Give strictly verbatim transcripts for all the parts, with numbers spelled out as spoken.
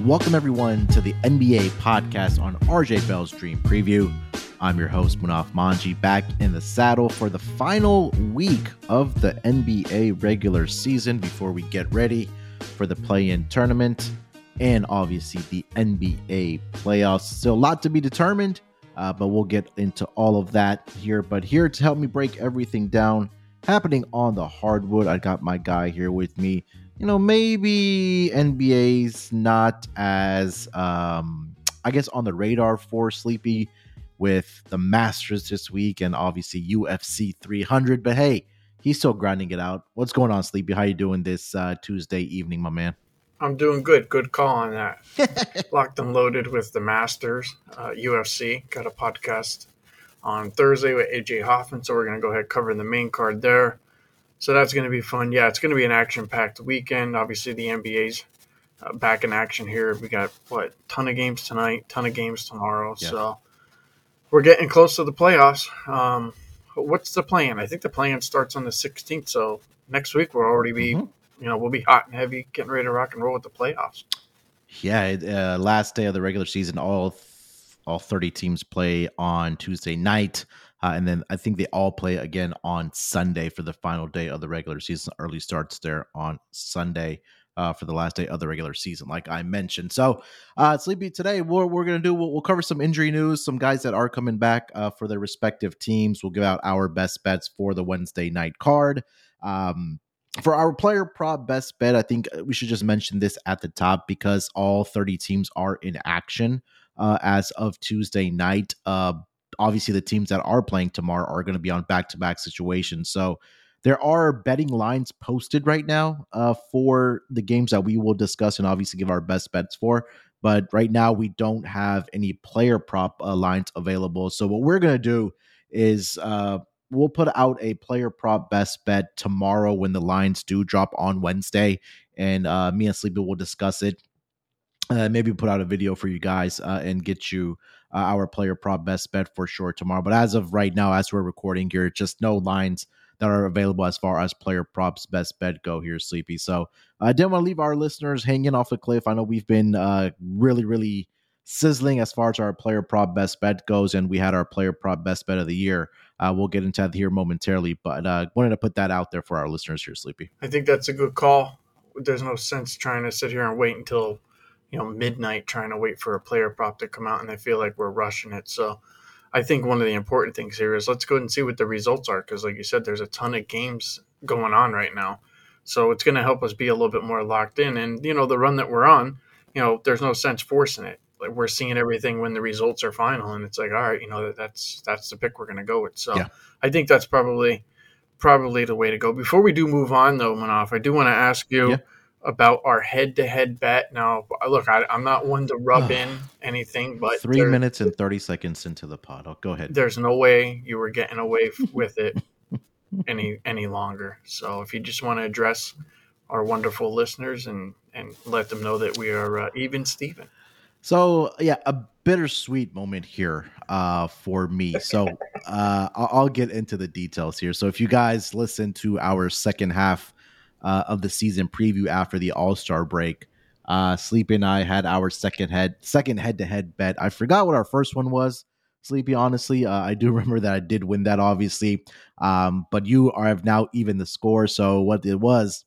Welcome everyone to the N B A podcast on R J Bell's Dream Preview. I'm your host, Munaf Manji, back in the saddle for the final week of the N B A regular season before we get ready for the play-in tournament and obviously the N B A playoffs. Still a lot to be determined, uh, but we'll get into all of that here. But here to help me break everything down happening on the hardwood, I got my guy here with me. You know, maybe N B A's not as, um, I guess, on the radar for Sleepy with the Masters this week and obviously U F C three hundred. But hey, he's still grinding it out. What's going on, Sleepy? How you doing this uh, Tuesday evening, my man? I'm doing good. Good call on that. Locked and loaded with the Masters, uh, U F C. Got a podcast on Thursday with A J Hoffman, so we're going to go ahead covering the main card there. So that's going to be fun. Yeah, it's going to be an action-packed weekend. Obviously, the N B A's uh, back in action here. We got, what, ton of games tonight, ton of games tomorrow. Yeah. So we're getting close to the playoffs. Um, what's the plan? I think the plan starts on the sixteenth. So next week we'll already be, mm-hmm. you know, we'll be hot and heavy, getting ready to rock and roll with the playoffs. Yeah, uh, last day of the regular season, all all thirty teams play on Tuesday night. Uh, and then I think they all play again on Sunday for the final day of the regular season. Early starts there on Sunday uh, for the last day of the regular season, like I mentioned. So, uh, Sleepy, today what we're going to do, we'll, we'll cover some injury news, some guys that are coming back uh, for their respective teams. We'll give out our best bets for the Wednesday night card. Um, for our player prop best bet, I think we should just mention this at the top because all thirty teams are in action uh, as of Tuesday night. Uh, Obviously, the teams that are playing tomorrow are going to be on back-to-back situations. So there are betting lines posted right now uh, for the games that we will discuss and obviously give our best bets for. But right now, we don't have any player prop uh, lines available. So what we're going to do is uh, we'll put out a player prop best bet tomorrow when the lines do drop on Wednesday. And uh, me and Sleepy will discuss it. Uh, maybe put out a video for you guys uh, and get you uh, our player prop best bet for sure tomorrow. But as of right now, as we're recording here, just no lines that are available as far as player props best bet go here, Sleepy. So I didn't want to leave our listeners hanging off a cliff. I know we've been uh, really, really sizzling as far as our player prop best bet goes, and we had our player prop best bet of the year. Uh, we'll get into that here momentarily, but uh, wanted to put that out there for our listeners here, Sleepy. I think that's a good call. There's no sense trying to sit here and wait until you know, midnight trying to wait for a player prop to come out, and I feel like we're rushing it. So I think one of the important things here is let's go ahead and see what the results are because, like you said, there's a ton of games going on right now. So it's going to help us be a little bit more locked in. And, you know, the run that we're on, you know, there's no sense forcing it. Like we're seeing everything when the results are final, and it's like, all right, you know, that's that's the pick we're going to go with. So yeah. I think that's probably probably the way to go. Before we do move on, though, Manoff, I do want to ask you, yeah. about our head-to-head bet. Now, look, I, I'm not one to rub in anything, but three there, minutes and thirty seconds into the pod. Oh, go ahead. There's no way you were getting away with it any any longer. So, if you just want to address our wonderful listeners and and let them know that we are uh, even Steven. So, yeah, a bittersweet moment here uh, for me. So, uh, I'll, I'll get into the details here. So, if you guys listen to our second half Uh, of the season preview after the All-Star break, uh, Sleepy and I had our second head second head-to-head bet. I forgot what our first one was, Sleepy, honestly. Uh, I do remember that I did win that, obviously, um, but you are, have now even the score. So what it was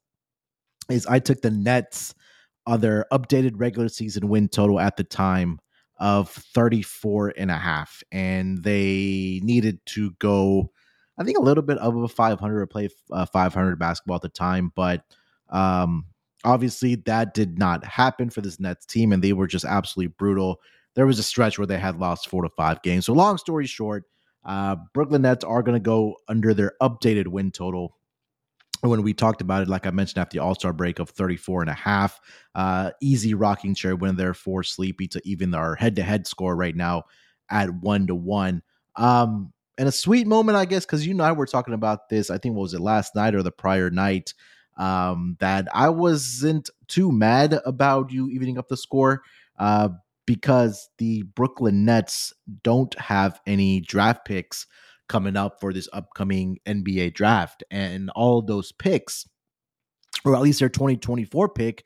is I took the Nets on their updated regular season win total at the time of thirty-four and a half, and they needed to go I think a little bit above five hundred or play uh, five hundred basketball at the time, but um, obviously that did not happen for this Nets team, and they were just absolutely brutal. There was a stretch where they had lost four to five games. So long story short, uh, Brooklyn Nets are going to go under their updated win total. When we talked about it, like I mentioned after the All-Star break of thirty-four and a half, uh, easy rocking chair win there for Sleepy to even our head-to-head score right now at one to one. Um, And a sweet moment, I guess, because you and I were talking about this, I think, what was it, last night or the prior night, um, that I wasn't too mad about you evening up the score uh, because the Brooklyn Nets don't have any draft picks coming up for this upcoming N B A draft. And all those picks, or at least their twenty twenty-four pick,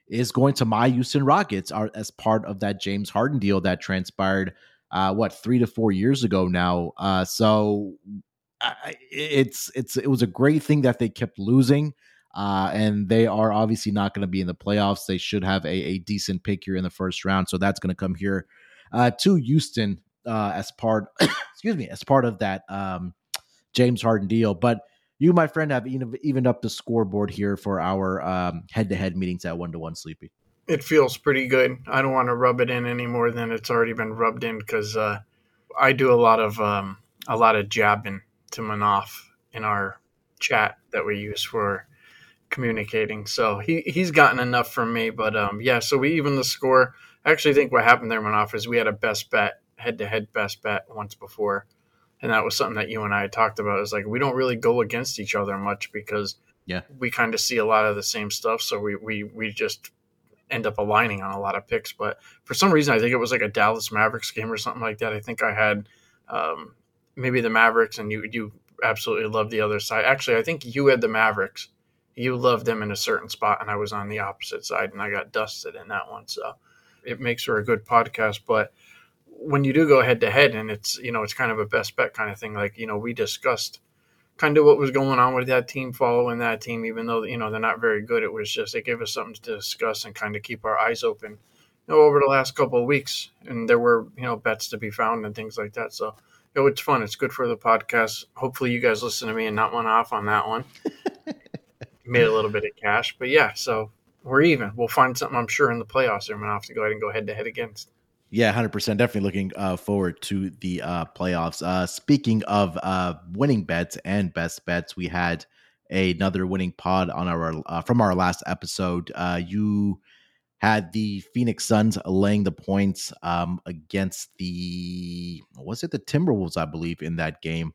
is going to my Houston Rockets are, as part of that James Harden deal that transpired, uh, what, three to four years ago now. Uh, so I, it's it's it was a great thing that they kept losing. Uh, and they are obviously not going to be in the playoffs. They should have a, a decent pick here in the first round. So that's going to come here uh, to Houston uh, as part, excuse me, as part of that um, James Harden deal. But you, my friend, have even, evened up the scoreboard here for our um, head-to-head meetings at one-to-one, Sleepy. It feels pretty good. I don't want to rub it in any more than it's already been rubbed in, because uh, I do a lot of um, a lot of jabbing to Manaf in our chat that we use for communicating. So he, he's gotten enough from me. But um, yeah, so we even the score. I actually think what happened there, Manaf, is we had a best bet, head-to-head best bet once before. And that was something that you and I had talked about. Is like, we don't really go against each other much, because yeah, we kind of see a lot of the same stuff. So we, we, we just end up aligning on a lot of picks. But for some reason, I think it was like a Dallas Mavericks game or something like that. I think I had um, maybe the Mavericks, and you, you absolutely loved the other side. Actually, I think you had the Mavericks. You loved them in a certain spot, and I was on the opposite side, and I got dusted in that one. So it makes for a good podcast. But when you do go head to head, and it's, you know, it's kind of a best bet kind of thing. Like, you know, we discussed kind of what was going on with that team, following that team, even though, you know, they're not very good. It was just, it gave us something to discuss and kind of keep our eyes open, you know, over the last couple of weeks. And there were, you know, bets to be found and things like that. So, you know, it's fun. It's good for the podcast. Hopefully you guys listen to me and not went off on that one. Made a little bit of cash, but yeah, so we're even. We'll find something, I'm sure, in the playoffs. I'm gonna have to go ahead and go head to head against. Yeah, one hundred percent. Definitely looking uh, forward to the uh, playoffs. Uh, speaking of uh, winning bets and best bets, we had another winning pod on our uh, from our last episode. Uh, you had the Phoenix Suns laying the points um, against the was it the Timberwolves, I believe, in that game.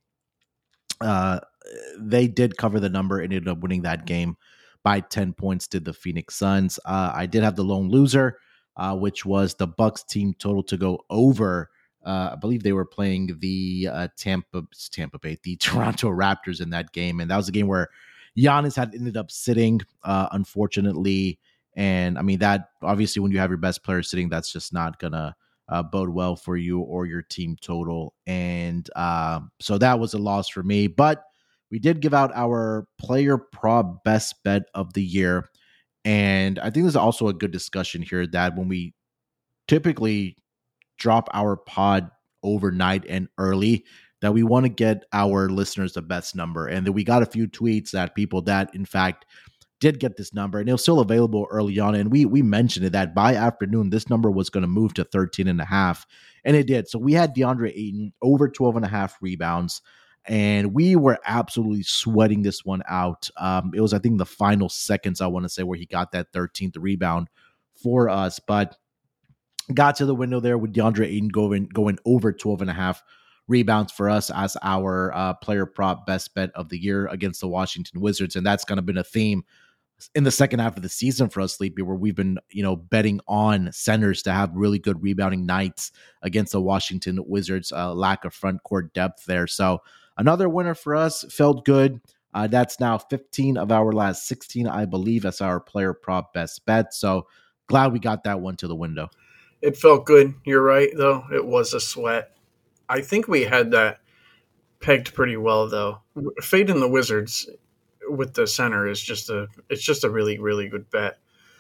Uh, they did cover the number and ended up winning that game by ten points. Did the Phoenix Suns? Uh, I did have the lone loser, uh, which was the Bucks team total to go over. Uh, I believe they were playing the uh, Tampa Tampa Bay, the Toronto Raptors in that game, and that was a game where Giannis had ended up sitting, uh, unfortunately. And I mean, that obviously, when you have your best player sitting, that's just not gonna uh, bode well for you or your team total. And uh, so that was a loss for me. But we did give out our player prop best bet of the year. And I think there's also a good discussion here that when we typically drop our pod overnight and early, that we want to get our listeners the best number. And then we got a few tweets that people that, in fact, did get this number, and it was still available early on. And we we mentioned it that by afternoon, this number was going to move to thirteen and a half, and it did. So we had DeAndre Ayton over twelve and a half rebounds, and we were absolutely sweating this one out. Um, it was, I think, the final seconds, I want to say, where he got that thirteenth rebound for us, but got to the window there with DeAndre Ayton going, going over twelve and a half rebounds for us as our uh, player prop best bet of the year against the Washington Wizards. And that's kind of been a theme in the second half of the season for us, Sleepy, where we've been, you know, betting on centers to have really good rebounding nights against the Washington Wizards, uh, lack of front court depth there. So another winner for us. Felt good. Uh, that's now fifteen of our last sixteen, I believe, as our player prop best bet. So glad we got that one to the window. It felt good. You're right, though. It was a sweat. I think we had that pegged pretty well, though. Fading the Wizards with the center is just a it's just a really, really good bet.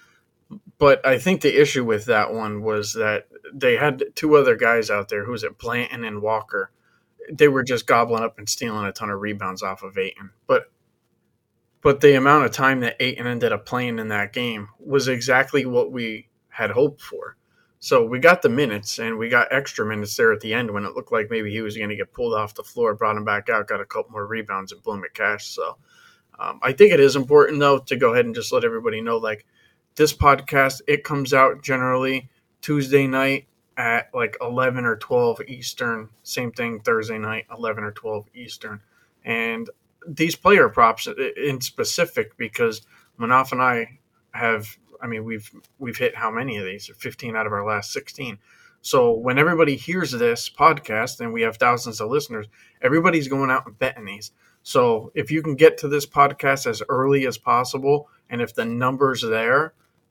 But I think the issue with that one was that they had two other guys out there, who's it, Blanton and Walker. They were just gobbling up and stealing a ton of rebounds off of Ayton. But but the amount of time that Ayton ended up playing in that game was exactly what we had hoped for. So we got the minutes, and we got extra minutes there at the end when it looked like maybe he was going to get pulled off the floor, brought him back out, got a couple more rebounds, and boom, it cashed. So um, I think it is important, though, to go ahead and just let everybody know, like, this podcast, it comes out generally Tuesday night at like eleven or twelve Eastern. Same thing Thursday night, eleven or twelve Eastern. And these player props in specific, because Manaf and I have – I mean, we've we've hit how many of these? fifteen out of our last sixteen. So when everybody hears this podcast, and we have thousands of listeners, everybody's going out and betting these. So if you can get to this podcast as early as possible, and if the number's there,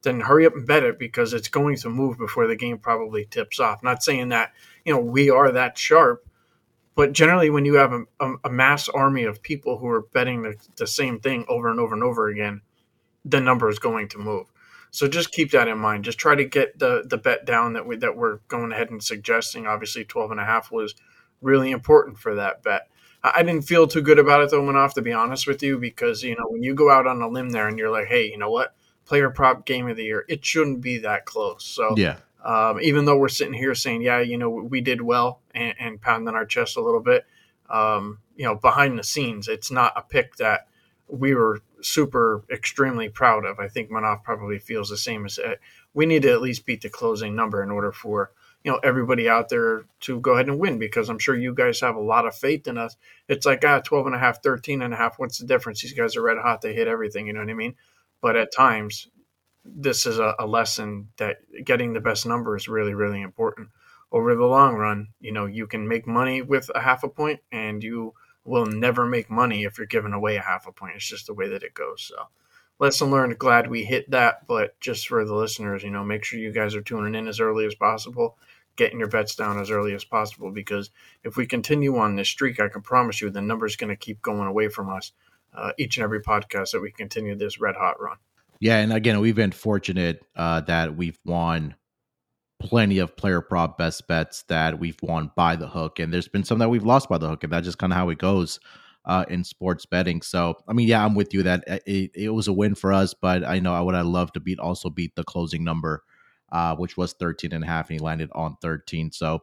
then hurry up and bet it because it's going to move before the game probably tips off. Not saying that, you know, we are that sharp, but generally when you have a, a, a mass army of people who are betting the, the same thing over and over and over again, the number is going to move. So just keep that in mind. Just try to get the, the bet down that we that we're going ahead and suggesting. Obviously, twelve and a half was really important for that bet. I didn't feel too good about it though, Manoff, to be honest with you, because you know when you go out on a limb there and you're like, hey, you know what, player prop game of the year, it shouldn't be that close. So Yeah. um, even though we're sitting here saying, yeah, you know, we did well and, and pounding our chest a little bit, um, you know, behind the scenes, it's not a pick that we were super extremely proud of. I think Manoff probably feels the same as uh, we need to at least beat the closing number in order for, you know, everybody out there to go ahead and win, because I'm sure you guys have a lot of faith in us. It's like, ah, twelve and a half, thirteen and a half. What's the difference? These guys are red hot. They hit everything. You know what I mean? But at times, this is a, a lesson that getting the best number is really, really important. Over the long run, you know, you can make money with a half a point, and you will never make money if you're giving away a half a point. It's just the way that it goes. So lesson learned. Glad we hit that. But just for the listeners, you know, make sure you guys are tuning in as early as possible, getting your bets down as early as possible, because if we continue on this streak, I can promise you the number's going to keep going away from us uh, each and every podcast that we continue this red hot run. Yeah, and again, we've been fortunate uh, that we've won plenty of player prop best bets that we've won by the hook, and there's been some that we've lost by the hook, and that's just kind of how it goes uh, in sports betting. So, I mean, yeah, I'm with you that it, it was a win for us, but I know I would have loved to beat also beat the closing number, uh, which was thirteen and a half, and he landed on thirteen. So,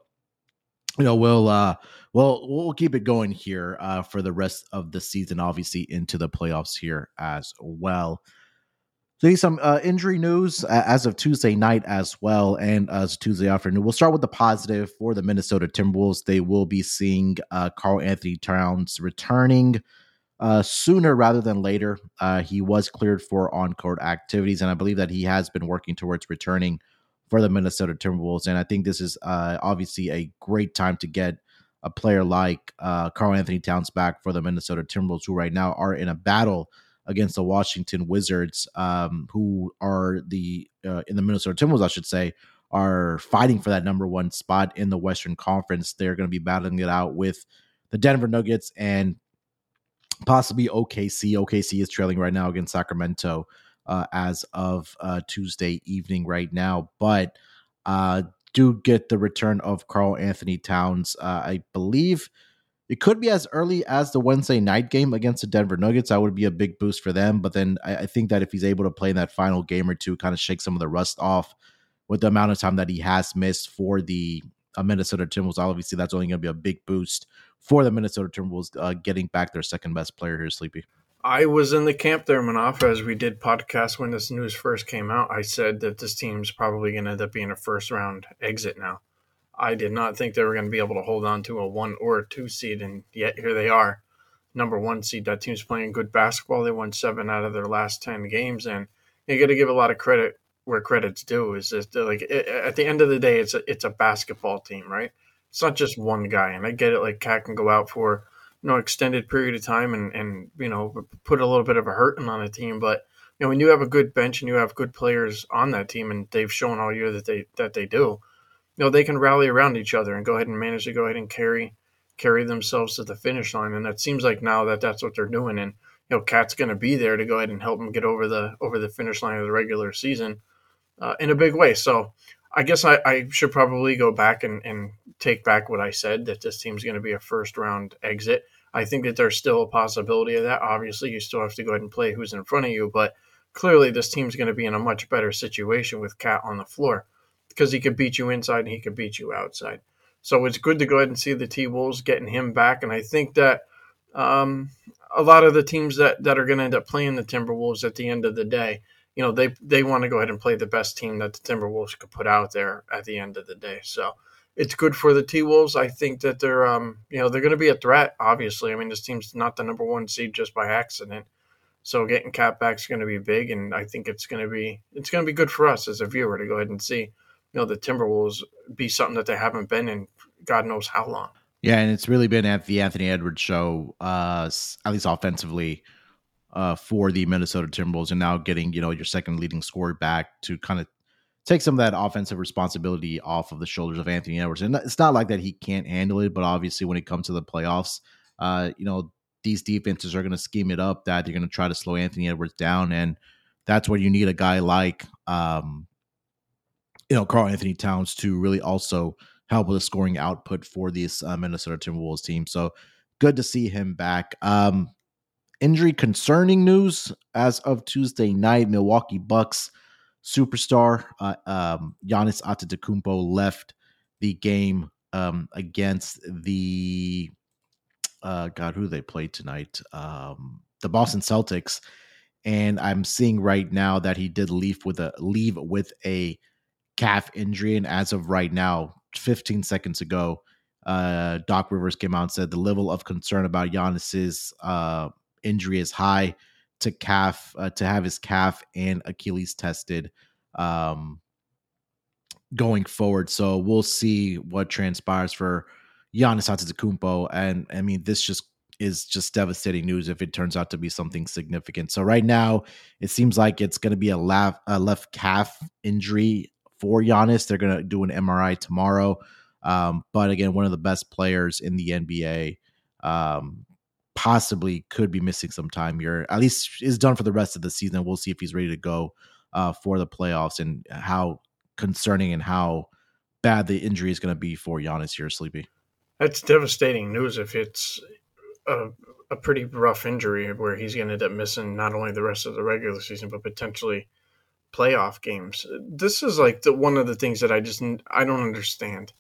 you know, we'll uh, we'll we'll keep it going here uh, for the rest of the season, obviously into the playoffs here as well. So some uh, injury news uh, as of Tuesday night as well, and as Tuesday afternoon. We'll start with the positive for the Minnesota Timberwolves. They will be seeing uh, Karl Anthony Towns returning uh, sooner rather than later. Uh, he was cleared for on-court activities, and I believe that he has been working towards returning for the Minnesota Timberwolves. And I think this is uh, obviously a great time to get a player like uh, Karl Anthony Towns back for the Minnesota Timberwolves, who right now are in a battle against the Washington Wizards, um, who are the uh, in the Minnesota Timberwolves, I should say, are fighting for that number one spot in the Western Conference. They're going to be battling it out with the Denver Nuggets and possibly O K C. O K C is trailing right now against Sacramento uh, as of uh, Tuesday evening right now, but uh, do get the return of Karl Anthony Towns. Uh, I believe it could be as early as the Wednesday night game against the Denver Nuggets. That would be a big boost for them. But then I, I think that if he's able to play in that final game or two, kind of shake some of the rust off with the amount of time that he has missed for the uh, Minnesota Timberwolves, obviously that's only going to be a big boost for the Minnesota Timberwolves uh, getting back their second best player here, Sleepy. I was in the camp there, Manoff, as we did podcast when this news first came out. I said that this team's probably going to end up being a first round exit now. I did not think they were going to be able to hold on to a one or a two seed, and yet here they are, number one seed. That team's playing good basketball. They won seven out of their last ten games, and you got to give a lot of credit where credit's due. Is that like it, at the end of the day, it's a it's a basketball team, right? It's not just one guy, and I get it. Like Cat can go out for you know extended period of time and and you know put a little bit of a hurting on a team, but you know when you have a good bench and you have good players on that team, and they've shown all year that they that they do. You know, they can rally around each other and go ahead and manage to go ahead and carry carry themselves to the finish line. And it seems like now that that's what they're doing. And, you know, Cat's going to be there to go ahead and help them get over the over the finish line of the regular season uh, in a big way. So I guess I, I should probably go back and, and take back what I said, that this team's going to be a first round exit. I think that there's still a possibility of that. Obviously, you still have to go ahead and play who's in front of you. But clearly this team's going to be in a much better situation with Cat on the floor, because he could beat you inside and he could beat you outside. So it's good to go ahead and see the T-Wolves getting him back. And I think that um, a lot of the teams that, that are going to end up playing the Timberwolves at the end of the day, you know, they they want to go ahead and play the best team that the Timberwolves could put out there at the end of the day. So it's good for the T-Wolves. I think that they're, um, you know, they're going to be a threat, obviously. I mean, this team's not the number one seed just by accident. So getting Cat back is going to be big, and I think it's going to be it's going to be good for us as a viewer to go ahead and see, you know, the Timberwolves be something that they haven't been in God knows how long. Yeah, and it's really been at the Anthony Edwards show, uh, at least offensively, uh, for the Minnesota Timberwolves, and now getting, you know, your second leading scorer back to kind of take some of that offensive responsibility off of the shoulders of Anthony Edwards. And it's not like that he can't handle it, but obviously when it comes to the playoffs, uh, you know, these defenses are going to scheme it up that they're going to try to slow Anthony Edwards down. And that's where you need a guy like, um, you know, Karl-Anthony Towns to really also help with the scoring output for this uh, Minnesota Timberwolves team. So good to see him back. Um, injury concerning news as of Tuesday night, Milwaukee Bucks superstar uh, um, Giannis Antetokounmpo left the game um, against the uh, God, who they played tonight? Um, the Boston Celtics, and I'm seeing right now that he did leave with a leave with a calf injury, and as of right now, fifteen seconds ago, uh, Doc Rivers came out and said the level of concern about Giannis's uh, injury is high to calf uh, to have his calf and Achilles tested um, going forward. So we'll see what transpires for Giannis Antetokounmpo, and I mean this just is just devastating news if it turns out to be something significant. So right now, it seems like it's going to be a left a left calf injury for Giannis. They're going to do an M R I tomorrow. Um, but again, one of the best players in the N B A um, possibly could be missing some time here. At least is done for the rest of the season. We'll see if he's ready to go uh, for the playoffs, and how concerning and how bad the injury is going to be for Giannis here, Sleepy. That's devastating news if it's a, a pretty rough injury where he's going to end up missing not only the rest of the regular season, but potentially playoff games. This is like the one of the things that I just I don't understand.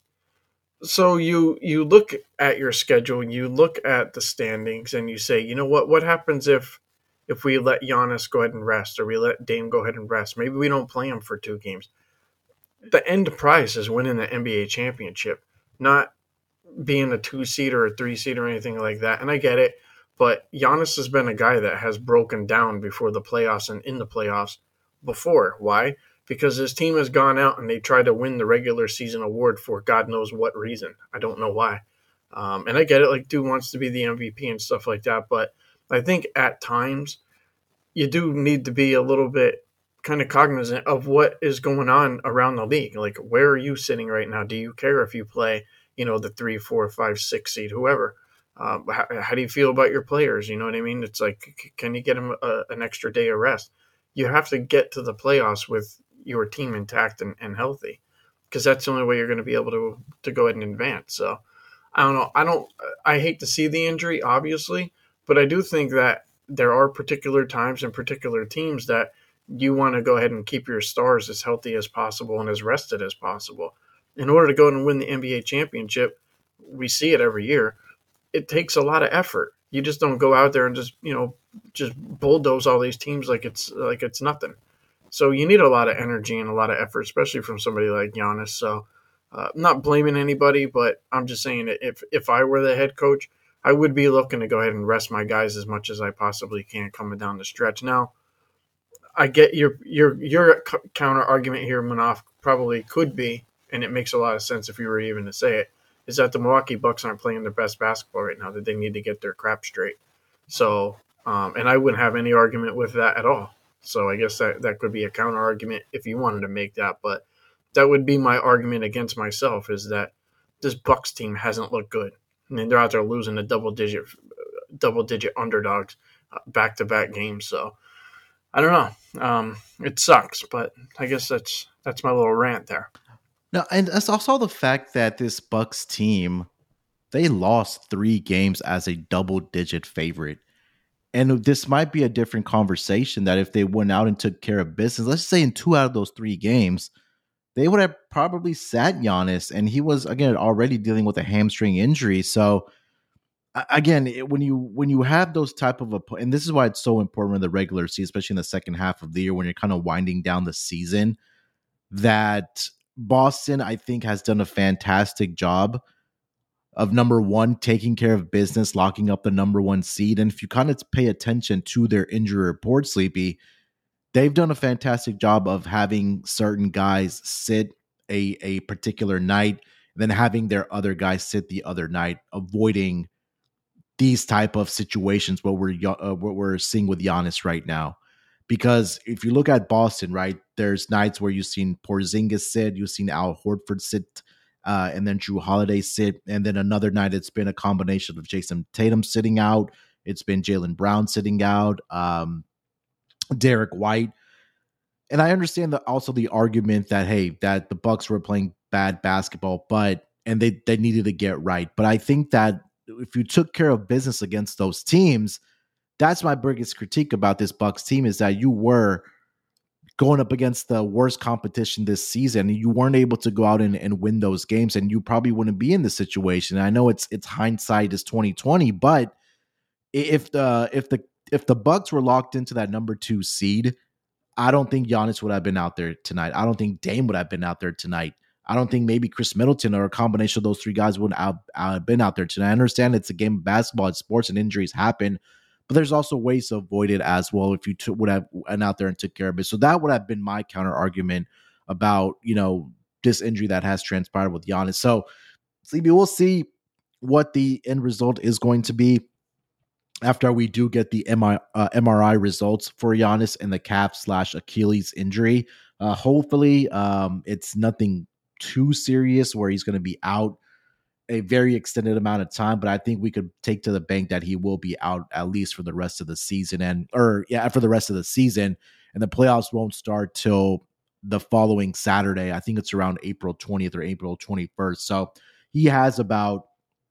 So you you look at your schedule, you look at the standings, and you say, you know what? What happens if if we let Giannis go ahead and rest, or we let Dame go ahead and rest? Maybe we don't play him for two games. The end prize is winning the N B A championship, not being a two seed or a three seed or anything like that. And I get it, but Giannis has been a guy that has broken down before the playoffs and in the playoffs before. Why? Because his team has gone out and they tried to win the regular season award for God knows what reason. I don't know why. Um, and I get it, like, dude wants to be the M V P and stuff like that. But I think at times you do need to be a little bit kind of cognizant of what is going on around the league. Like, where are you sitting right now? Do you care if you play, you know, the three, four, five, six seed, whoever? Um, how, how do you feel about your players? You know what I mean? It's like, can you get them a, an extra day of rest? You have to get to the playoffs with your team intact and, and healthy, because that's the only way you're going to be able to to go ahead and advance. So I don't know. I don't. I hate to see the injury, obviously, but I do think that there are particular times and particular teams that you want to go ahead and keep your stars as healthy as possible and as rested as possible. In order to go and win the N B A championship, we see it every year. It takes a lot of effort. You just don't go out there and just, you know, just bulldoze all these teams like it's like it's nothing. So you need a lot of energy and a lot of effort, especially from somebody like Giannis. So uh, I'm not blaming anybody, but I'm just saying that if if I were the head coach, I would be looking to go ahead and rest my guys as much as I possibly can coming down the stretch. Now, I get your your your counter argument here, Manoff, probably could be, and it makes a lot of sense if you were even to say it, is that the Milwaukee Bucks aren't playing their best basketball right now, that they need to get their crap straight. So, um, and I wouldn't have any argument with that at all. So I guess that, that could be a counter argument if you wanted to make that. But that would be my argument against myself, is that this Bucks team hasn't looked good. I mean, they're out there losing to double digit, double digit underdogs back to back games. So I don't know. Um, it sucks, but I guess that's that's my little rant there. No, and it's also the fact that this Bucks team, they lost three games as a double-digit favorite. And this might be a different conversation, that if they went out and took care of business, let's say in two out of those three games, they would have probably sat Giannis, and he was, again, already dealing with a hamstring injury. So, again, when you when you have those type of, and this is why it's so important in the regular season, especially in the second half of the year when you're kind of winding down the season, that Boston, I think, has done a fantastic job of, number one, taking care of business, locking up the number one seed. And if you kind of pay attention to their injury report, Sleepy, they've done a fantastic job of having certain guys sit a, a particular night, then having their other guys sit the other night, avoiding these type of situations what we're uh, what we're seeing with Giannis right now. Because if you look at Boston, right, there's nights where you've seen Porzingis sit, you've seen Al Horford sit, uh, and then Drew Holiday sit, and then another night it's been a combination of Jason Tatum sitting out, it's been Jaylen Brown sitting out, um, Derek White. And I understand that also the argument that, hey, that the Bucks were playing bad basketball, but and they they needed to get right. But I think that if you took care of business against those teams, that's my biggest critique about this Bucks team is that you were going up against the worst competition this season. And you weren't able to go out and, and win those games, and you probably wouldn't be in this situation. And I know it's it's hindsight is twenty twenty, but if the if the if the Bucks were locked into that number two seed, I don't think Giannis would have been out there tonight. I don't think Dame would have been out there tonight. I don't think maybe Chris Middleton or a combination of those three guys would have out, been out there tonight. I understand it's a game of basketball, it's sports, and injuries happen, but there's also ways to avoid it as well if you t- would have went out there and took care of it. So that would have been my counter argument about, you know, this injury that has transpired with Giannis. So, Sleepy, we'll see what the end result is going to be after we do get the M R I results for Giannis and the calf slash Achilles injury. Uh, hopefully, um, it's nothing too serious where he's going to be out a very extended amount of time, but I think we could take to the bank that he will be out at least for the rest of the season and, or yeah, for the rest of the season. And the playoffs won't start till the following Saturday. I think it's around April twentieth or April twenty-first. So he has about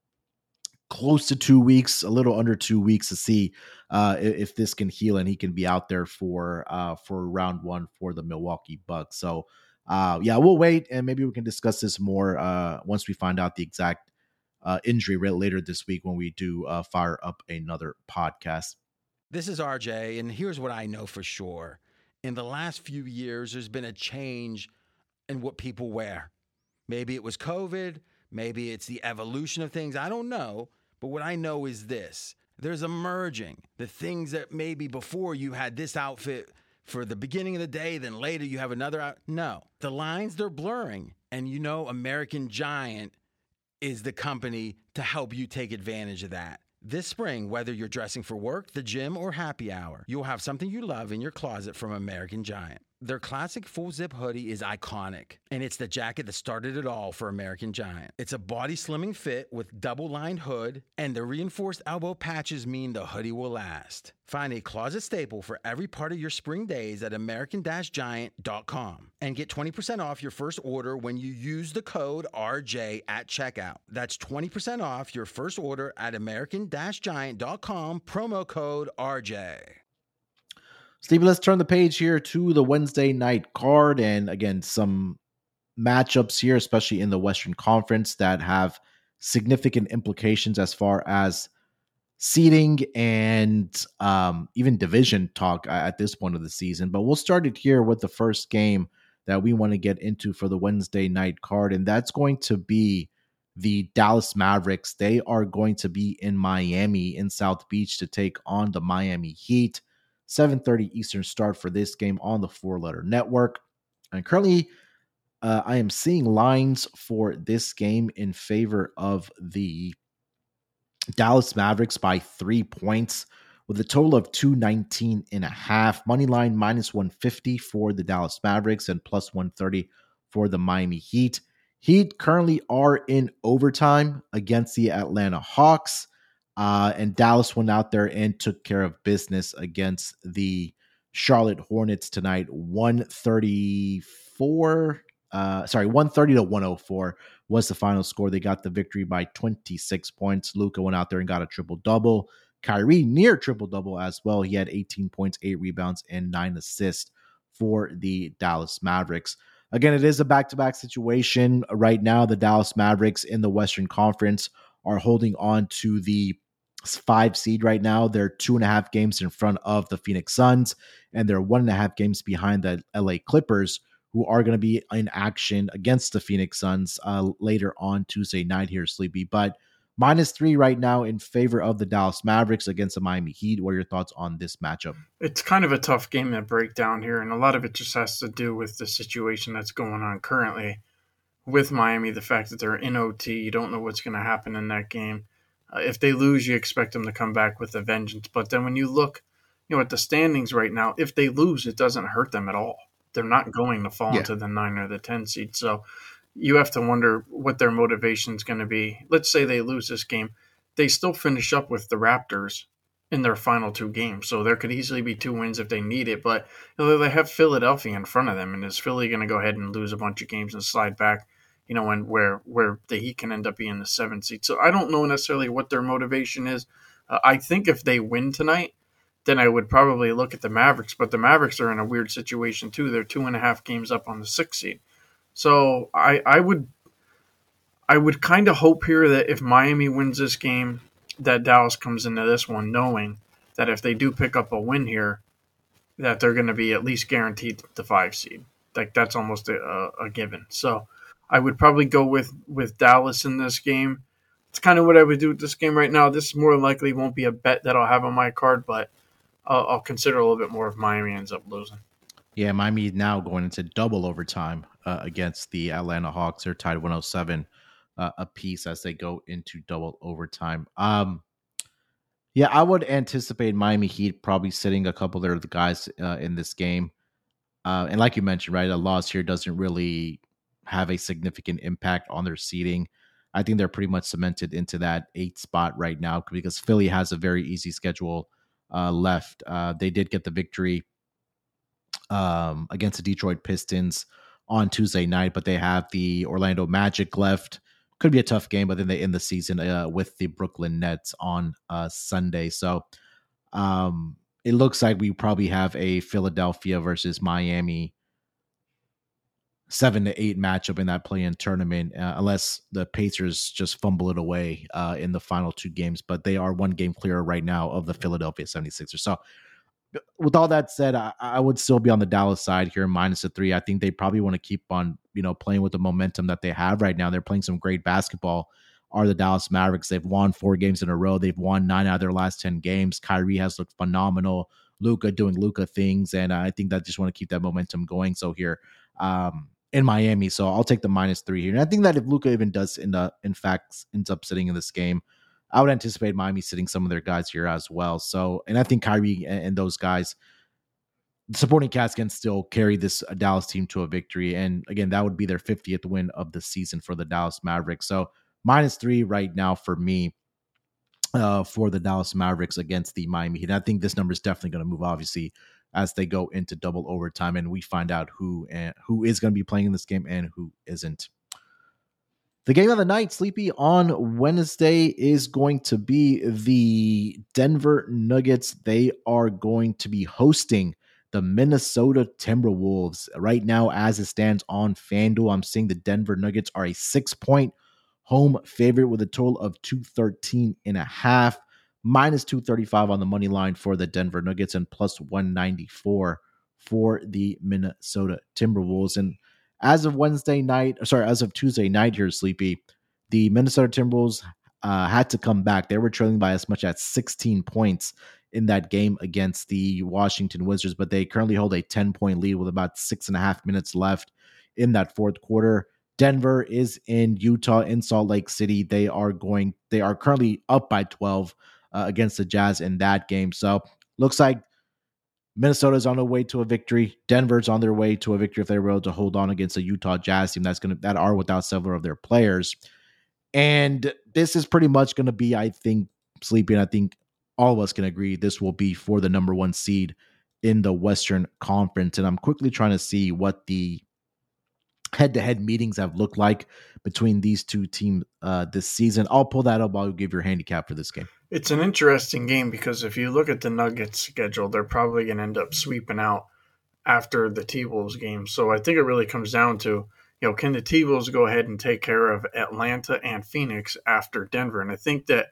close to two weeks, a little under two weeks to see uh, if this can heal and he can be out there for uh, for round one for the Milwaukee Bucks. So uh, yeah, we'll wait and maybe we can discuss this more uh, once we find out the exact uh, injury rate later this week when we do uh, fire up another podcast. This is R J, and here's what I know for sure. In the last few years, there's been a change in what people wear. Maybe it was COVID, maybe it's the evolution of things, I don't know. But what I know is this. There's emerging the things that maybe before you had this outfit for the beginning of the day, then later you have another out. No, the lines, they're blurring. And you know, American Giant is the company to help you take advantage of that. This spring, whether you're dressing for work, the gym, or happy hour, you'll have something you love in your closet from American Giant. Their classic full zip hoodie is iconic, and it's the jacket that started it all for American Giant. It's a body slimming fit with double-lined hood, and the reinforced elbow patches mean the hoodie will last. Find a closet staple for every part of your spring days at American Giant dot com and get twenty percent off your first order when you use the code R J at checkout. That's twenty percent off your first order at American Giant dot com, promo code R J. Stevie, let's turn the page here to the Wednesday night card. And again, some matchups here, especially in the Western Conference, that have significant implications as far as seeding and um, even division talk at this point of the season. But we'll start it here with the first game that we want to get into for the Wednesday night card. And that's going to be the Dallas Mavericks. They are going to be in Miami in South Beach to take on the Miami Heat. seven thirty Eastern start for this game on the Four Letter Network. And currently, uh, I am seeing lines for this game in favor of the Dallas Mavericks by three points with a total of two nineteen and a half. Money line minus one fifty for the Dallas Mavericks and plus one thirty for the Miami Heat. Heat currently are in overtime against the Atlanta Hawks. Uh, and Dallas went out there and took care of business against the Charlotte Hornets tonight. one thirty-four, uh, sorry, one thirty to one oh four was the final score. They got the victory by twenty-six points. Luka went out there and got a triple-double. Kyrie near triple-double as well. He had eighteen points, eight rebounds, and nine assists for the Dallas Mavericks. Again, it is a back-to-back situation. Right now, the Dallas Mavericks in the Western Conference are holding on to the five seed right now. They're two and a half games in front of the Phoenix Suns, and they're one and a half games behind the L A Clippers, who are going to be in action against the Phoenix Suns uh, later on Tuesday night here, Sleepy. But minus three right now in favor of the Dallas Mavericks against the Miami Heat. What are your thoughts on this matchup? It's kind of a tough game to break down here, and a lot of it just has to do with the situation that's going on currently with Miami, the fact that they're in O T. You don't know what's going to happen in that game. Uh, if they lose, you expect them to come back with a vengeance. But then when you look, you know, at the standings right now, if they lose, it doesn't hurt them at all. They're not going to fall Yeah. into the nine or the ten seed. So you have to wonder what their motivation is going to be. Let's say they lose this game. They still finish up with the Raptors in their final two games. So there could easily be two wins if they need it. But you know, they have Philadelphia in front of them. And is Philly going to go ahead and lose a bunch of games and slide back, you know, and where, where the Heat can end up being the seventh seed? So I don't know necessarily what their motivation is. Uh, I think if they win tonight, then I would probably look at the Mavericks. But the Mavericks are in a weird situation too. They're two and a half games up on the sixth seed. So I, I would I would kind of hope here that if Miami wins this game, that Dallas comes into this one knowing that if they do pick up a win here, that they're going to be at least guaranteed the five seed. Like that's almost a, a given. So I would probably go with, with Dallas in this game. It's kind of what I would do with this game right now. This more likely won't be a bet that I'll have on my card, but I'll, I'll consider a little bit more if Miami ends up losing. Yeah, Miami now going into double overtime uh, against the Atlanta Hawks. They're tied one oh seven uh, apiece as they go into double overtime. Um, yeah, I would anticipate Miami Heat probably sitting a couple of the guys uh, in this game. Uh, and like you mentioned, right, a loss here doesn't really have a significant impact on their seeding. I think they're pretty much cemented into that eight spot right now because Philly has a very easy schedule uh, left. Uh, they did get the victory um, against the Detroit Pistons on Tuesday night, but they have the Orlando Magic left. Could be a tough game, but then they end the season uh, with the Brooklyn Nets on uh, Sunday. So um, it looks like we probably have a Philadelphia versus Miami seven to eight matchup in that play-in tournament, uh, unless the Pacers just fumble it away uh, in the final two games. But they are one game clear right now of the Philadelphia seventy-sixers. So with all that said, I, I would still be on the Dallas side here, minus a three. I think they probably want to keep on, you know, playing with the momentum that they have right now. They're playing some great basketball. Are the Dallas Mavericks? They've won four games in a row. They've won nine out of their last ten games. Kyrie has looked phenomenal. Luka doing Luka things, and I think that just want to keep that momentum going. So here, um, in Miami, so I'll take the minus three here. And I think that if Luka even does, in the in fact, ends up sitting in this game, I would anticipate Miami sitting some of their guys here as well. So, and I think Kyrie and, and those guys, the supporting cast, can still carry this Dallas team to a victory. And again, that would be their fiftieth win of the season for the Dallas Mavericks. So minus three right now for me uh, for the Dallas Mavericks against the Miami Heat. And I think this number is definitely going to move, obviously, as they go into double overtime and we find out who and who is going to be playing in this game and who isn't. The game of the night, Sleepy, on Wednesday is going to be the Denver Nuggets. They are going to be hosting the Minnesota Timberwolves. Right now, as it stands on FanDuel, I'm seeing the Denver Nuggets are a six-point home favorite with a total of two thirteen and a half. Minus two thirty-five on the money line for the Denver Nuggets and plus one ninety-four for the Minnesota Timberwolves. And as of Wednesday night, sorry, as of Tuesday night here, Sleepy, the Minnesota Timberwolves uh, had to come back. They were trailing by as much as sixteen points in that game against the Washington Wizards, but they currently hold a ten-point lead with about six and a half minutes left in that fourth quarter. Denver is in Utah, in Salt Lake City. They are going, they are currently up by twelve. Uh, against the Jazz in that game. So looks like Minnesota's on their way to a victory. Denver's on their way to a victory if they were able to hold on against a Utah Jazz team that's going to that are without several of their players. And this is pretty much going to be, I think, Sleepy, and I think all of us can agree this will be for the number one seed in the Western Conference. And I'm quickly trying to see what the head-to-head meetings have looked like between these two teams uh, this season. I'll pull that up. I'll give your handicap for this game. It's an interesting game because if you look at the Nuggets schedule, they're probably going to end up sweeping out after the T-Wolves game. So I think it really comes down to, you know, can the T-Wolves go ahead and take care of Atlanta and Phoenix after Denver? And I think that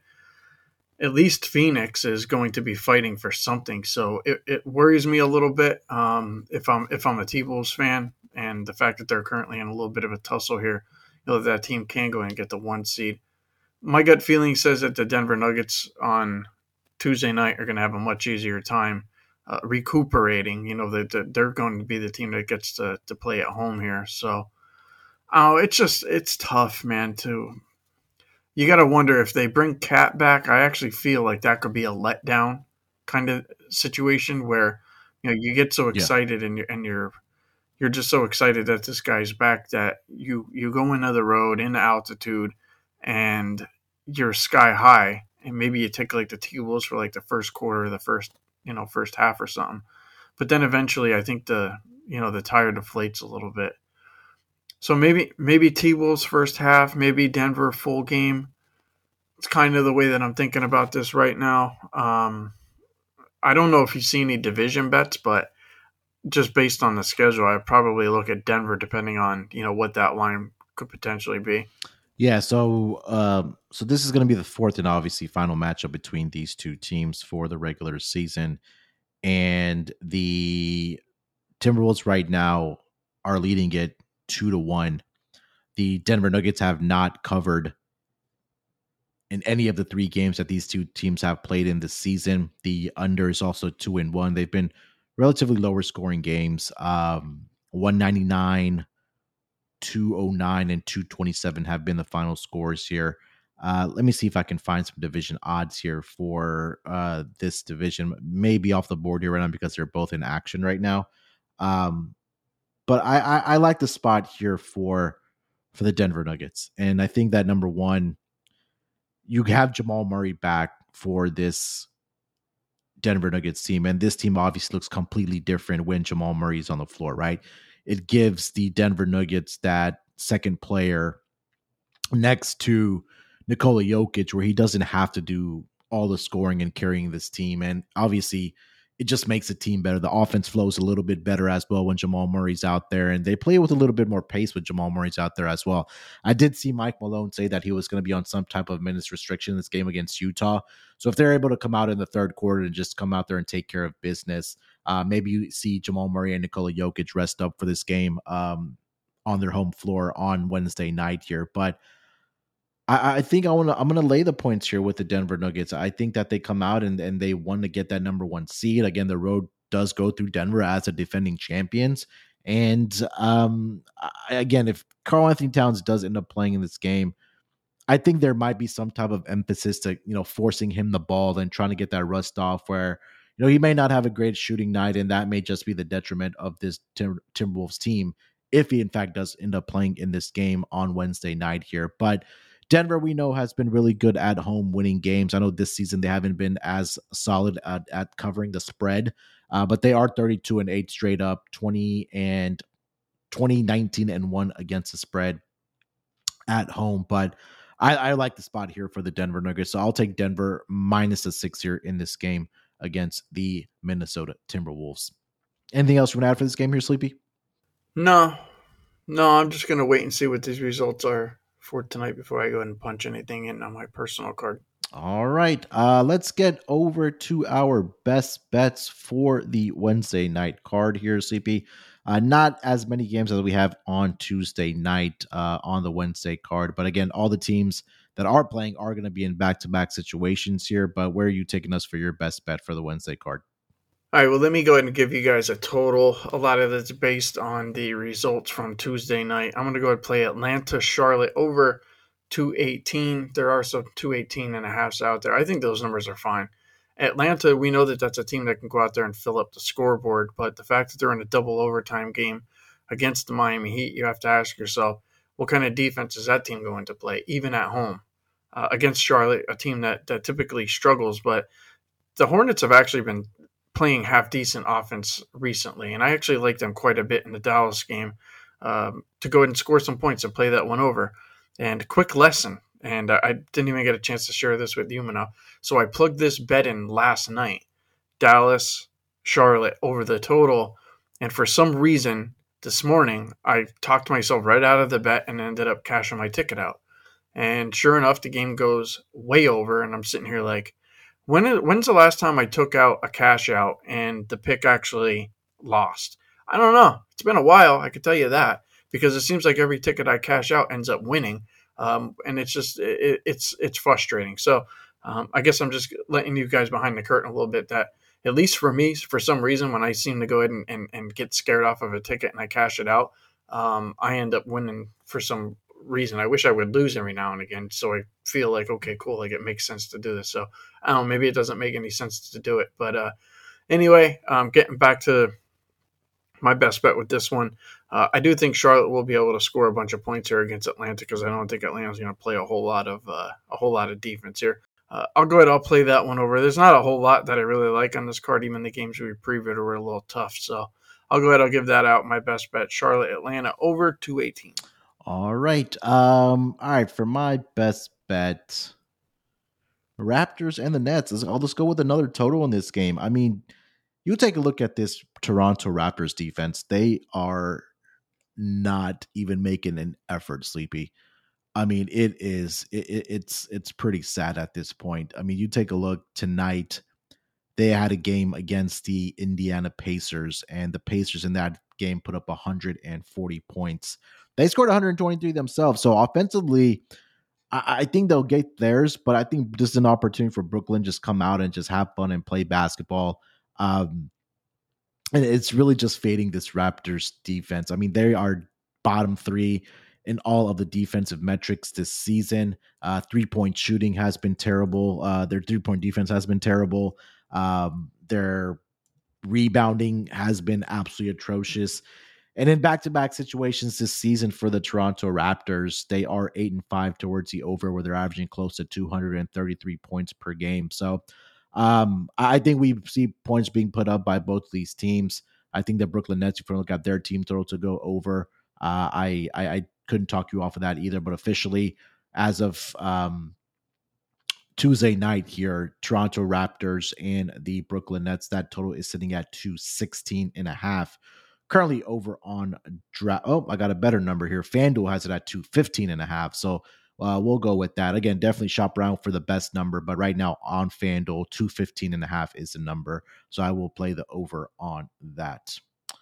at least Phoenix is going to be fighting for something. So it, it worries me a little bit um, if I'm if I'm a T-Wolves fan, and the fact that they're currently in a little bit of a tussle here, you know, that team can go and get the one seed. My gut feeling says that the Denver Nuggets on Tuesday night are going to have a much easier time uh, recuperating. You know, that they're going to be the team that gets to, to play at home here. So, oh, it's just it's tough, man. To you got to wonder if they bring Cat back. I actually feel like that could be a letdown kind of situation where you know you get so Yeah. excited and you're and you're you're just so excited that this guy's back that you you go into the road into altitude and you're sky high, and maybe you take like the T-Wolves for like the first quarter, the first you know first half or something. But then eventually, I think the you know the tire deflates a little bit. So maybe maybe T-Wolves first half, maybe Denver full game. It's kind of the way that I'm thinking about this right now. Um, I don't know if you see any division bets, but just based on the schedule, I'd probably look at Denver depending on you know what that line could potentially be. Yeah, so um, so this is going to be the fourth and obviously final matchup between these two teams for the regular season, and the Timberwolves right now are leading it two to one. The Denver Nuggets have not covered in any of the three games that these two teams have played in this season. The under is also two and one. They've been relatively lower scoring games. Um, one ninety-nine, two oh nine, and two twenty-seven have been the final scores here. Uh, let me see if I can find some division odds here for uh, this division. Maybe off the board here right now because they're both in action right now. Um, but I, I, I like the spot here for for the Denver Nuggets, and I think that number one, you have Jamal Murray back for this Denver Nuggets team, and this team obviously looks completely different when Jamal Murray is on the floor, right? It gives the Denver Nuggets that second player next to Nikola Jokic, where he doesn't have to do all the scoring and carrying this team. And obviously, it just makes the team better. The offense flows a little bit better as well when Jamal Murray's out there, and they play with a little bit more pace with Jamal Murray's out there as well. I did see Mike Malone say that he was going to be on some type of minutes restriction in this game against Utah. So if they're able to come out in the third quarter and just come out there and take care of business, uh, maybe you see Jamal Murray and Nikola Jokic rest up for this game um, on their home floor on Wednesday night here. But I, I think I want to. I'm going to lay the points here with the Denver Nuggets. I think that they come out and, and they want to get that number one seed. Again, the road does go through Denver as a defending champions. And um, I, again, if Karl Anthony Towns does end up playing in this game, I think there might be some type of emphasis to you know forcing him the ball and trying to get that rust off. Where you know he may not have a great shooting night, and that may just be the detriment of this Tim, Timberwolves team if he in fact does end up playing in this game on Wednesday night here, but. Denver, we know, has been really good at home winning games. I know this season they haven't been as solid at, at covering the spread, uh, but they are thirty-two and eight straight up, twenty and twenty, nineteen and one against the spread at home. But I, I like the spot here for the Denver Nuggets, so I'll take Denver minus a six here in this game against the Minnesota Timberwolves. Anything else you want to add for this game here, Sleepy? No, no, I'm just going to wait and see what these results are for tonight before I go ahead and punch anything in on my personal card. All right. Uh, let's get over to our best bets for the Wednesday night card here, C P. Uh, not as many games as we have on Tuesday night uh, on the Wednesday card. But again, all the teams that are playing are going to be in back-to-back situations here. But where are you taking us for your best bet for the Wednesday card? All right, well, let me go ahead and give you guys a total. A lot of it's based on the results from Tuesday night. I'm going to go ahead and play Atlanta, Charlotte over two eighteen. There are some two eighteen and a halves out there. I think those numbers are fine. Atlanta, we know that that's a team that can go out there and fill up the scoreboard, but the fact that they're in a double overtime game against the Miami Heat, you have to ask yourself, what kind of defense is that team going to play, even at home? Uh, against Charlotte, a team that, that typically struggles, but the Hornets have actually been playing half-decent offense recently, and I actually like them quite a bit in the Dallas game um, to go ahead and score some points and play that one over. And quick lesson, and I didn't even get a chance to share this with you, Mano. So I plugged this bet in last night, Dallas, Charlotte over the total, and for some reason this morning I talked myself right out of the bet and ended up cashing my ticket out. And sure enough, the game goes way over, and I'm sitting here like, When when's the last time I took out a cash out and the pick actually lost? I don't know. It's been a while, I can tell you that, because it seems like every ticket I cash out ends up winning, um, and it's just it, it's it's frustrating. So um, I guess I'm just letting you guys behind the curtain a little bit that at least for me, for some reason, when I seem to go ahead and, and, and get scared off of a ticket and I cash it out, um, I end up winning for some reason. I wish I would lose every now and again, so I feel like, okay, cool, like it makes sense to do this. So I don't know, maybe it doesn't make any sense to do it. But uh, anyway, um, getting back to my best bet with this one, uh, I do think Charlotte will be able to score a bunch of points here against Atlanta, because I don't think Atlanta's going to play a whole lot of uh, a whole lot of defense here. Uh, I'll go ahead. I'll play that one over. There's not a whole lot that I really like on this card. Even the games we previewed were a little tough. So I'll go ahead. I'll give that out. My best bet: Charlotte, Atlanta over two eighteen. All right. Um. All right. For my best bet, Raptors and the Nets. I'll just go with another total in this game. I mean, you take a look at this Toronto Raptors defense. They are not even making an effort, Sleepy. I mean, it is it, it's it's pretty sad at this point. I mean, you take a look tonight. They had a game against the Indiana Pacers, and the Pacers in that game put up one hundred forty points. They scored one hundred twenty-three themselves. So offensively, I, I think they'll get theirs, but I think this is an opportunity for Brooklyn just come out and just have fun and play basketball. Um, and it's really just fading this Raptors defense. I mean, they are bottom three in all of the defensive metrics this season. Uh, three-point shooting has been terrible. Uh, their three-point defense has been terrible. Um, their rebounding has been absolutely atrocious. And in back-to-back situations this season for the Toronto Raptors, they are eight and five towards the over, where they're averaging close to two hundred thirty-three points per game. So um, I think we see points being put up by both these teams. I think the Brooklyn Nets, if you look at their team total to go over, uh, I, I I couldn't talk you off of that either. But officially, as of um, Tuesday night here, Toronto Raptors and the Brooklyn Nets, that total is sitting at two sixteen and a half. Currently over on draft. Oh, I got a better number here. FanDuel has it at two fifteen and a half. So uh, we'll go with that. Again, definitely shop around for the best number, but right now on FanDuel, two fifteen and a half is the number. So I will play the over on that.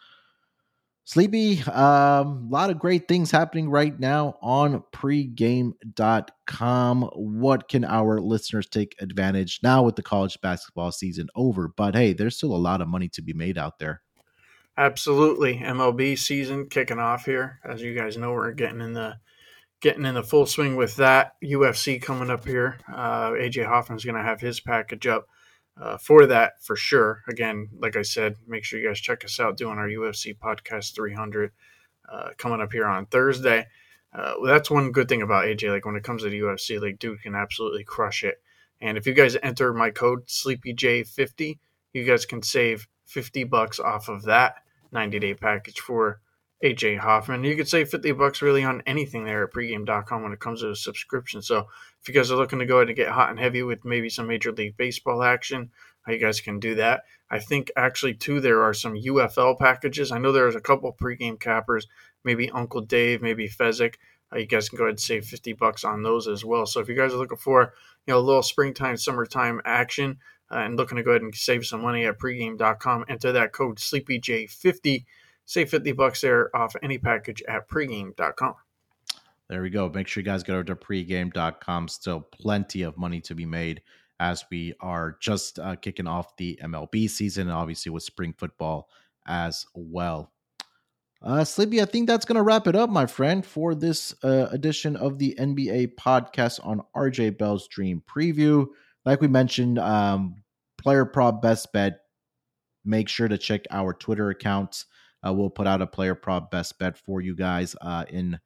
Sleepy, a um, lot of great things happening right now on pregame dot com. What can our listeners take advantage now with the college basketball season over? But hey, there's still a lot of money to be made out there. Absolutely. M L B season kicking off here. As you guys know, we're getting in the getting in the full swing with that. U F C coming up here. Uh, A J Hoffman's going to have his package up uh, for that for sure. Again, like I said, make sure you guys check us out doing our U F C podcast three hundred uh, coming up here on Thursday. Uh, well, that's one good thing about A J. Like when it comes to the U F C, like dude can absolutely crush it. And if you guys enter my code Sleepy J fifty, you guys can save fifty bucks off of that ninety-day package for A J Hoffman. You could save fifty bucks really on anything there at pregame dot com when it comes to a subscription. So if you guys are looking to go ahead and get hot and heavy with maybe some Major League Baseball action, you guys can do that. I think actually, too, there are some U F L packages. I know there's a couple pregame cappers, maybe Uncle Dave, maybe Fezzik. Uh, you guys can go ahead and save fifty bucks on those as well. So if you guys are looking for, you know, a little springtime, summertime action, Uh, and looking to go ahead and save some money at pregame dot com, enter that code Sleepy J fifty. Save fifty bucks there off any package at pregame dot com. There we go. Make sure you guys go over to pregame dot com. Still plenty of money to be made as we are just uh, kicking off the M L B season, and obviously with spring football as well. Uh, Sleepy, I think that's going to wrap it up, my friend, for this uh, edition of the N B A podcast on R J Bell's Dream Preview. Like we mentioned, um, player prop best bet. Make sure to check our Twitter accounts. Uh, we'll put out a player prop best bet for you guys uh, in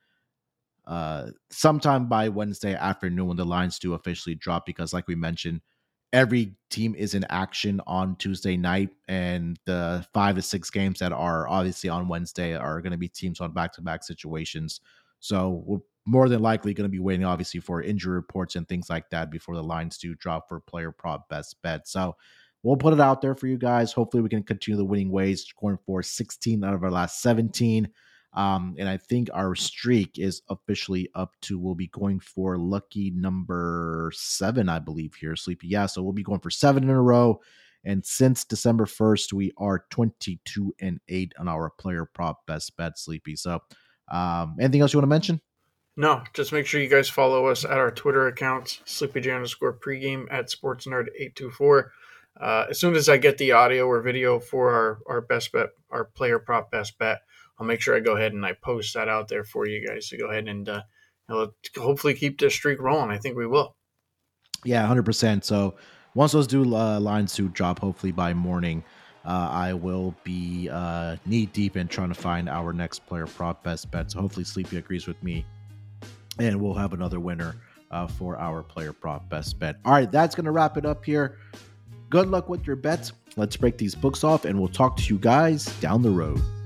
uh, sometime by Wednesday afternoon when the lines do officially drop. Because, like we mentioned, every team is in action on Tuesday night, and the five to six games that are obviously on Wednesday are going to be teams on back-to-back situations. So we're more than likely going to be waiting, obviously, for injury reports and things like that before the lines do drop for player prop best bet. So we'll put it out there for you guys. Hopefully we can continue the winning ways, scoring for sixteen out of our last seventeen. Um, and I think our streak is officially up to, we'll be going for lucky number seven, I believe here, Sleepy. Yeah, so we'll be going for seven in a row. And since December first, we are twenty-two and eight on our player prop best bet, Sleepy. So um, anything else you want to mention? No, just make sure you guys follow us at our Twitter accounts, SleepyJ underscore pregame at SportsNerd eight two four. Uh, as soon as I get the audio or video for our, our best bet, our player prop best bet, I'll make sure I go ahead and I post that out there for you guys to go ahead and uh, you know, let's hopefully keep this streak rolling. I think we will. Yeah, one hundred percent. So once those do uh, lines do drop, hopefully by morning, uh, I will be uh, knee deep in trying to find our next player prop best bet. So hopefully Sleepy agrees with me, and we'll have another winner uh, for our player prop best bet. All right, that's going to wrap it up here. Good luck with your bets. Let's break these books off, and we'll talk to you guys down the road.